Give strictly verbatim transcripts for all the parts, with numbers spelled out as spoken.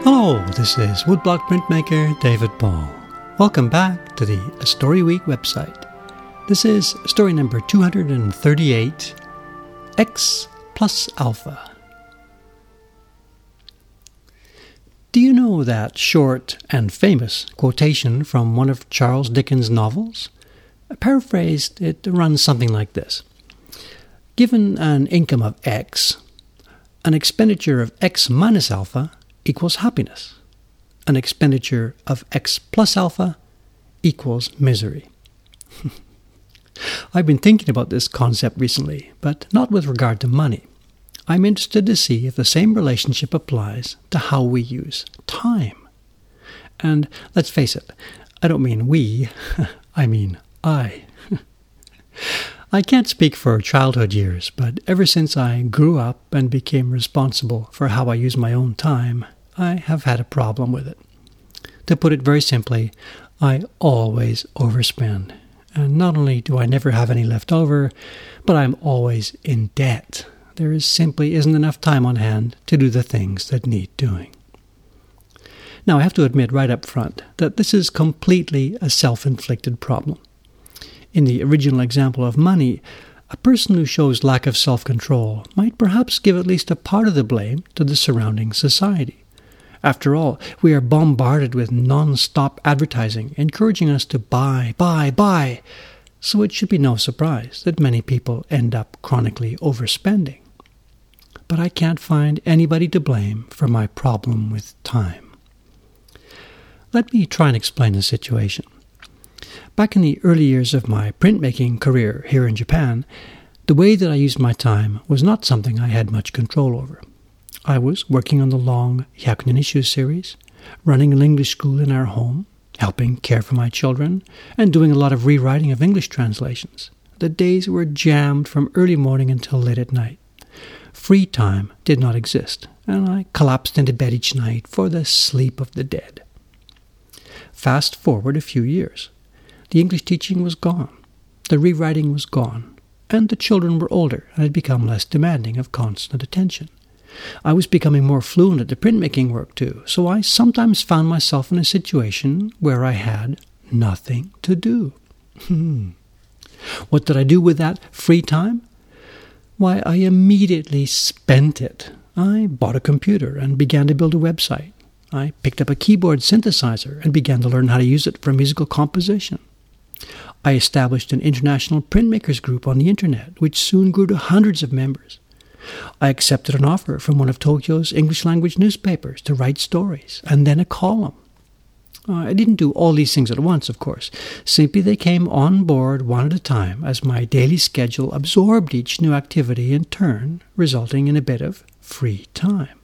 Hello, this is Woodblock printmaker David Ball. Welcome back to the A Story Week website. This is story number two hundred thirty-eight, X plus Alpha. Do you know that short and famous quotation from one of Charles Dickens' novels? Paraphrased, it runs something like this. Given an income of X, an expenditure of X minus alpha equals happiness. An expenditure of X plus alpha equals misery. I've been thinking about this concept recently, but not with regard to money. I'm interested to see if the same relationship applies to how we use time. And let's face it, I don't mean we, I mean I. I can't speak for childhood years, but ever since I grew up and became responsible for how I use my own time, I have had a problem with it. To put it very simply, I always overspend. And not only do I never have any left over, but I'm always in debt. There is simply isn't enough time on hand to do the things that need doing. Now, I have to admit right up front that this is completely a self-inflicted problem. In the original example of money, a person who shows lack of self-control might perhaps give at least a part of the blame to the surrounding society. After all, we are bombarded with non-stop advertising, encouraging us to buy, buy, buy, so it should be no surprise that many people end up chronically overspending. But I can't find anybody to blame for my problem with time. Let me try and explain the situation. Back in the early years of my printmaking career here in Japan, the way that I used my time was not something I had much control over. I was working on the long Hyakunin Issue series, running an English school in our home, helping care for my children, and doing a lot of rewriting of English translations. The days were jammed from early morning until late at night. Free time did not exist, and I collapsed into bed each night for the sleep of the dead. Fast forward a few years. The English teaching was gone, the rewriting was gone, and the children were older and had become less demanding of constant attention. I was becoming more fluent at the printmaking work too, so I sometimes found myself in a situation where I had nothing to do. Hmm. What did I do with that free time? Why, I immediately spent it. I bought a computer and began to build a website. I picked up a keyboard synthesizer and began to learn how to use it for musical composition. I established an international printmakers group on the internet, which soon grew to hundreds of members. I accepted an offer from one of Tokyo's English-language newspapers to write stories, and then a column. I didn't do all these things at once, of course. Simply they came on board one at a time as my daily schedule absorbed each new activity in turn, resulting in a bit of free time.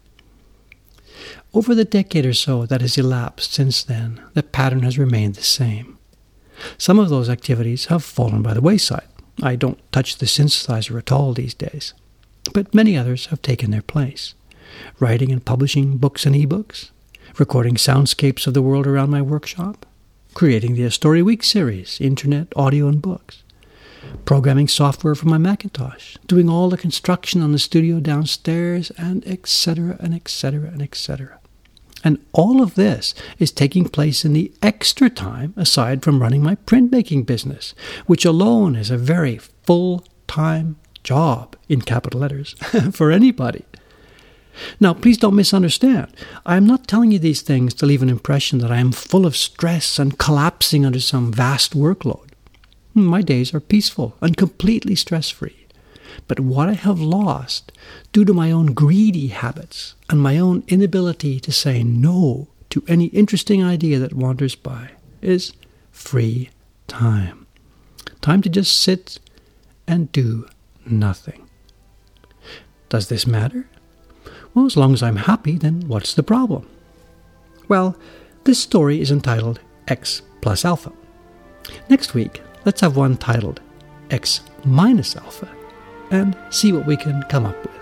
Over the decade or so that has elapsed since then, the pattern has remained the same. Some of those activities have fallen by the wayside. I don't touch the synthesizer at all these days. But many others have taken their place. Writing and publishing books and ebooks, recording soundscapes of the world around my workshop, creating the A Story Week series, internet, audio, and books, programming software for my Macintosh, doing all the construction on the studio downstairs, and et cetera, and et cetera, and et cetera. And all of this is taking place in the extra time aside from running my printmaking business, which alone is a very full-time job, in capital letters, for anybody. Now, please don't misunderstand. I am not telling you these things to leave an impression that I am full of stress and collapsing under some vast workload. My days are peaceful and completely stress-free. But what I have lost, due to my own greedy habits and my own inability to say no to any interesting idea that wanders by, is free time. Time to just sit and do nothing. Does this matter? Well, as long as I'm happy, then what's the problem? Well, this story is entitled X plus Alpha. Next week, let's have one titled X minus Alpha and see what we can come up with.